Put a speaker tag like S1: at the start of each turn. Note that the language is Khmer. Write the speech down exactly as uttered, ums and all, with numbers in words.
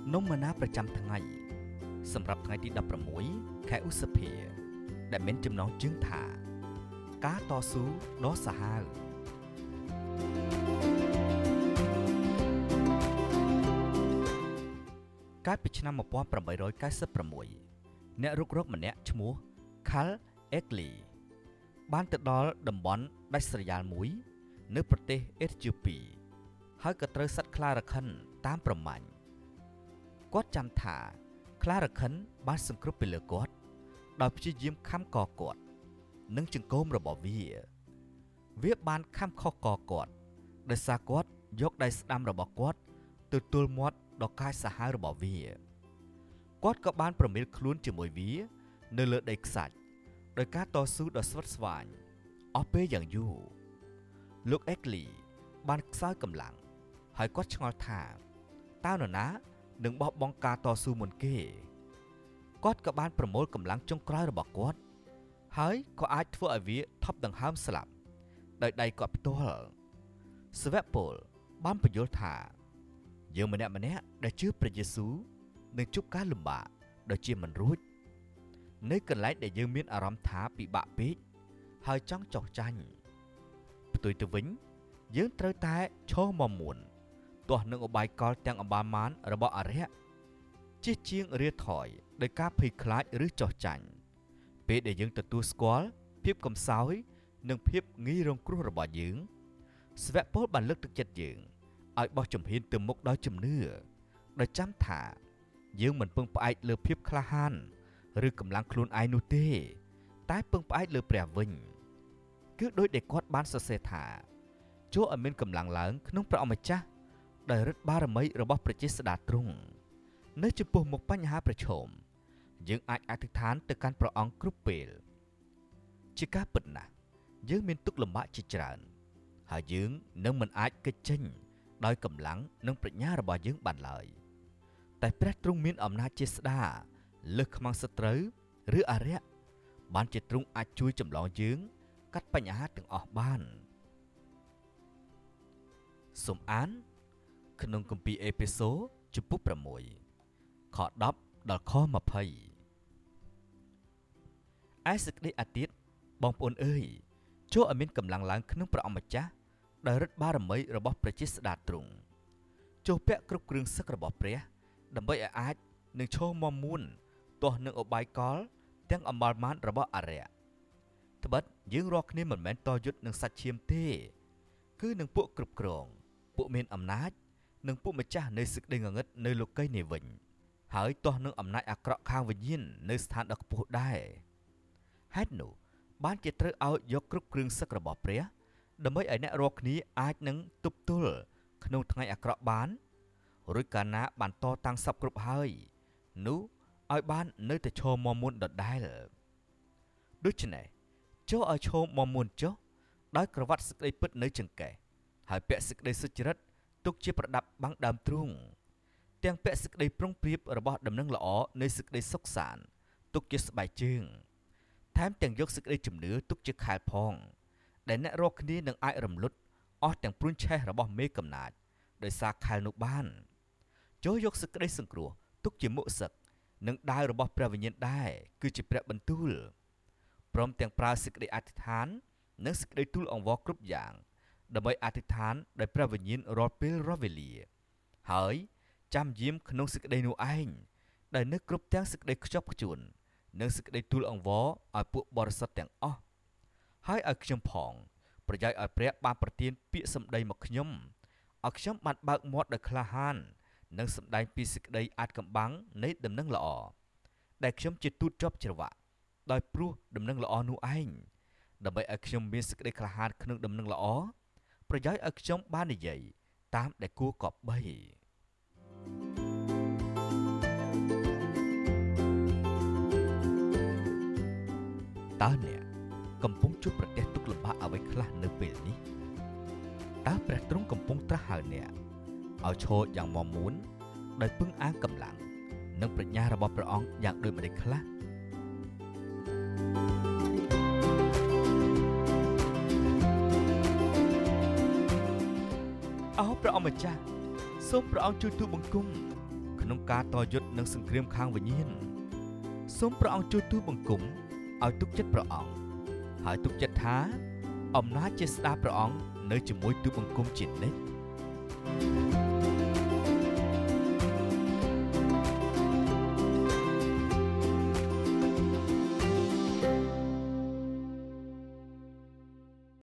S1: នំមណាប្រចាំថ្ងៃសម្រាប់ថ្ងៃទីដប់ប្រាំមួយខែឧសភាដែលមានចំណងជើងថាការតស៊ូដ៏សាហាវកាលពីឆ្នាំmột nghìn tám trăm chín mươi sáuអ្នករុករកម្នាក់ឈ្មោះ Carl Eckley បានទៅដល់តំបន់ដាច់ស្រយាលមួយនៅប្រទេសអេត្យូពីហើយក៏ត្រូវសត្វខ្លារខិនតាមប្រមាញ់គាត់ចាំថាខ្លារខិនបានសង្គ្រោះពីលើគាត់ដោយព្យាយាមខំកគាត់និងចង្កូមរបស់វាវាបានខំខុសកគាត់ដោយសារគាត់យកដៃស្ដាំរបស់គាត់ទៅទល់មាត់ដ៏កាចសាហាវរបស់វាគាត់ក៏បានប្រមៀលខ្លួនជាមួយវានៅលើដីខ្សាច់ដោយការតស៊ូដ៏ស្វិតស្វាញអស់ពេលយ៉ាងយូរលោកអេកលីបានខ្សោយកម្លាំងហើយគាត់ឆ្ងល់ថាតើនរណានឹងបោះបង់ការតស៊ូមុនគេគាត់ក៏បានប្រមូលកម្លាំងចុងក្រោយរបស់គាត់ហើយក៏អាចធ្វើឲ្យវាថប់ដង្ហើមស្លាប់ដោយដៃគាត់ផ្ទាល់សវពលបានបញ្យល់ថាយើងម្នាក់ម្នាក់ដែលជឿព្រះយេស៊ូវនឹងជួបការលំបាកដោយជាមិនរួចនៅកន្លែងដែលយើងមានអារម្មណ៍ថាពិបាកពេកហើយចង់ចោះចាញ់ផ្ទុយទៅវិញយើងត្រូវតែឈរមាំមួនទាស់នឹងឧបាយកលទាំងអបាលមានរបស់អរិយជិះជាងរាថយដោយការភ័យខ្លាចឬចោះចាញ់ពេលដែលយើងទទួលស្គាល់ភាពកំសោយនិងភាពងាយរងគ្រោះរបស់យើងស្វៈពលបានលើកទឹកចិត្តយើងឲ្យបោះជំហានទៅមុខដោយជំនឿដោយចាំថាយើងមិនពឹងផ្អែកលើភាពក្លាហានឬកម្លាំងខ្លួនឯងនោះទេតែពឹងផ្អែកលើព្រះវិញគឺដោយដែលគាត់បានសរសេរថាចូលឲ្យមានកម្លាំងឡើងក្នុងព្រះអម្ចាស់ដោយឫទ្ធិបារមីរបស់ព្រះជាស្ដេចទ្រង់នៅចំពោះមុខបញ្ហាប្រឈមយើងអាចអធិដ្ឋានទៅកាន់ព្រះអង្គគ្រប់ពេលជាការពិតណាស់យើងមានទុក្ខលំបាកជាច្រើនហើយយើងនឹងមិនអាចគេចចេញដោយកម្លាំងនិងប្រាជ្ញារបស់យើងបានឡើយតែព្រះទ្រង់មានអំណាចជាស្ដាលើសខ្មាំងសត្រូវឬអរិយបានជាទ្រង់អាចជួយចម្លងយើងកាត់បញ្ហាទាំងអស់បានសូមអានក្នុងគម្ពីរអេភេសូជំពូកប្រាំមួយខដប់ដល់ខម្ភៃឯសេចក្តីអាទិត្យបងប្អូនអើយចូលឲ្យមានកម្លាំងឡើងក្នុងព្រះអម្ចាស់ដោយឫទ្ធិបារមីរបស់ព្រះជាស្ដេចទ្រង់ចូលពាក់គ្រប់គ្រឿងសឹករបស់ព្រះដើម្បីឲ្យអាចនឹងឈរមាំមួនទាស់នឹងឧបាយកលទាំងអបាលមានរបស់អរិយត្បិតយើងរាល់គ្នាមិនមែនតយុទ្ធនឹងសាច់ឈាមទេគឺនឹងពួកគ្រប់គ្រងពួកមានអំណាចនិងពួកម្ចាស់នៃសេចក្តីងងឹតនៅលោកីនេះវិញហើយទាស់នឹងអំណាចអាក្រក់ខាងវិញ្ញាណនៅស្ថានដ៏ខ្ពស់ដែរហេតុនោះបានជាត្រូវឲ្យយកគ្រប់គ្រឿងសឹករបស់ព្រះដើម្បីឲ្យអ្នករាល់គ្នាអាចនឹងទប់ទល់ក្នុងថ្ងៃអាក្រក់បានរួចកាលណាបានតតាំងសពគ្រប់ហើយនោះឲ្យបាននៅតែឈរមាំមួនដដែលដូច្នេះចូលឲ្យឈរមាំមួនចុះដោយក្រវ៉ាត់សេចក្តីពិតនៅចង្កេះហើយពាក់សេចក្តីសុចរិតទុកជាប្រដាប់បាំងដើមទ្រូងទាំងពាក់សេចក្តីប្រុងប្រៀបរបស់ដំណឹងល្អនៃសេចក្តីសុខសាន្តទុកជាស្បែកជើងថែមទាំងយកសេចក្តីជំនឿទុកជាខែលផងដែលអ្នករាល់គ្នានឹងអាចរំលត់អស់ទាំងព្រួញឆេះរបស់មេកំណាចដោយសារខែលនោះបានចូលយកសេចក្តីសង្គ្រោះទុកជាមុខសឹកនិងដាវរបស់ព្រះវិញ្ញាណដែរគឺជាព្រះបន្ទូលព្រមទាំងប្រើសេចក្តីអធិដ្ឋាននិងសេចក្តីទូលអង្វរគ្រប់យ៉ាងដើម្បីអធិដ្ឋានដោយព្រះវិញ្ញាណរាល់ពេលរាល់វេលាហើយចាំយាមក្នុងសេចក្តីនោះឯងដែលនៅគ្រប់ទាំងសេចក្តីខ្ជាប់ខ្ជួននិងសេចក្តីទូលអង្វរឲ្យពួកបរិសុទ្ធទាំងអស់ហើយឲ្យខ្ញុំផងប្រយោជន៍ឲ្យព្រះបានប្រទានពាក្យសម្ដីមកខ្ញុំឲ្យខ្ញុំបានបើកមាត់ដោយក្លាហាននិងសម្ដែងពីសេចក្តីអាចកំបាំងនៃដំណឹងល្អដែលខ្ញុំជាទូតជាប់ច្រវាក់ដោយព្រោះដំណឹងល្អនោះឯងដើម្បីឲ្យខ្ញុំមានសេចក្តីក្លាហានក្នុងដំណឹងល្អប្រយោជន៍ឲ្យខ្ញុំបាននិយាយតាមដែលគួរគប្បីតើអ្នកកំពុងជួបប្រទះទុក្ខលំបាកអ្វីខ្លះនៅពេលនេះតើព្រះទ្រង់កំពុងត្រាស់ហៅអ្នកឲ្យឈរយ៉ាងមាំមួនដោយពឹងអាងកម្លាំងនិងប្រាជ្ញារបស់ព្រះអង្គយ៉ាងដូចម្តេចខ្លះអោព្រះអម្ចាស់សូមព្រះអង្គជួយទូលបង្គំ ខក្នុងការតយុទ្ធនឹងសង្គ្រាមខាងវិញ្ញាណសូមព្រះអង្គជួយទូលបង្គំឲ្យទុកចិត្តព្រះអង្គហើយទុកចិត្តថាអំណាចជាស្ដាព្រះអង្គនៅជាមួយទូលបង្គំជានិច្ច